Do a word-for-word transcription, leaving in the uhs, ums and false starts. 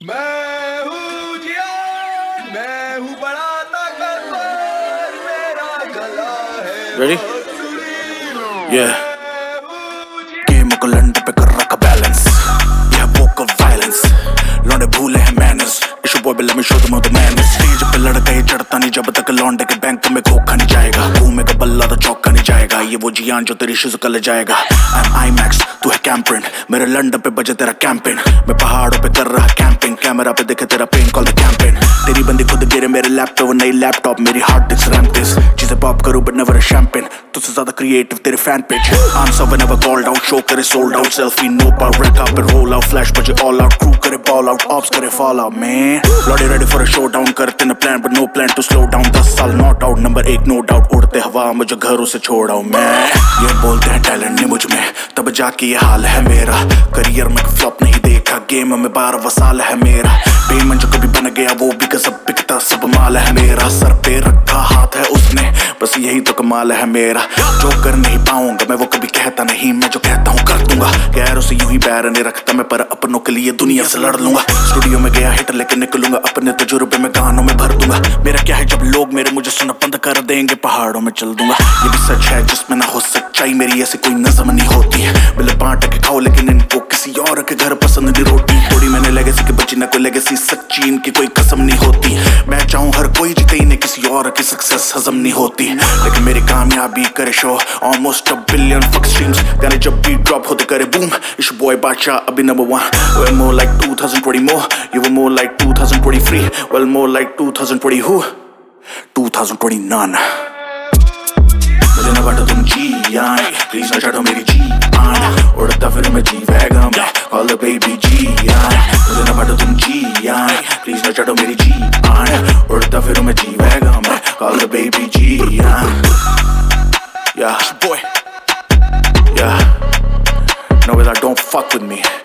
मैं हूँ जियान, मैं हूँ बड़ा ताकतवर, मेरा गला है Ready? Yeah. गेम को लंड पे कर रखा बैलेंस, यह वोकल वायलेंस, लौंडे भूले हैं manners, Ishu boy let me show them how the man is। Stage पे लड़का ये चढ़ता नहीं जब तक लौंडे के बैंक में खोखा नहीं जाएगा, घूमेगा बल्ला तो चौका नहीं जाएगा, ये वो जियान जो तेरी शिज़ कल जाएगा। I'm IMAX, तू है कैम्प्रिंट, मेरे लंडन पे बजे तेरा कैंपिंग, मैं पहाड़ों पे कर रहा कैंपिंग, कैमरा पे देखे तेरा पेन कॉल द कैंपेन, तेरी बंदी खुद गिरे मेरे लैपटॉप, नई लैपटॉप मेरी हार्ड डिस्क रैम दिस, चीजें पॉप करूं बट नेवर अ शैंपेन, तुझसे ज्यादा क्रिएटिव तेरे fan page, answer whenever called out, show करे sold out, selfie no power rack up and roll out, flash बजे ऑल आउट, क्रू करे ball out, ops करे fall out, man lordy ready for a showdown, करते न plan but no plan to slow down, दस साल not out, number एक no doubt, उड़ते हवा मुझे घरों से छोड़ आऊं मैं, ये बोलते हैं टैलेंट नहीं मुझ में, तब जाके ये हाल है मेरा, करियर में फ्लॉप नहीं देखा, गेम में बारह साल है मेरा, पेमेंट जो कभी बन गया वो भी कसब बिकता सब माल है मेरा, सर पे रखा हाथ है उसने, बस यही तो कमाल है मेरा, जो कर नहीं पाऊंगा मैं वो कभी कहता नहीं, मैं जो कहता हूँ कर दूंगा, गैरों से यूं ही बैर नहीं रखता मैं, पर अपनों के लिए दुनिया से लड़ लूंगा, स्टूडियो में गया हिट लेके निकलूंगा, अपने तजुर्बे में गानों में भर दूंगा, मेरा क्या है जब लोग मेरे मुझे सुनना बंद कर देंगे, पहाड़ों में चल दूंगा, ये भी सच है जिसमें ना हो सच्चाई, मेरी ऐसी कोई नज़म नहीं होती है, बिल बांट के खाओ लेकिन इनको किसी और के घर पसंद नहीं रोटी, थोड़ी मैंने लेगेसी की बची ना कोई लेगेसी, सच्ची इनकी कोई कसम नहीं होती, मैं चाहूँ हर कोई जीते इन्हें किसी और की सक्सेस हजम नहीं होती, लेकिन मेरी कामयाबी करे show almost a billion fuck streams, गाने जब बीट ड्रॉप होते करे बूम, इश बॉय बादशाह अभी number one, well more like twenty twenty more, you were more like twenty twenty-three, well more like twenty twenty who, twenty twenty none, मुझे ना बांटो तुम जियान, please ना छाड़ो मेरी जीआन, उड़ता फिर मैं G wagon, call the baby Jiyan, मुझे ना बांटो तुम जियान, प्लीज ना छाड़ो मेरी जीआन, उड़ता फिर मैं G wagon, call the baby Jiyan, yeah boy, yeah, no that don't fuck with me.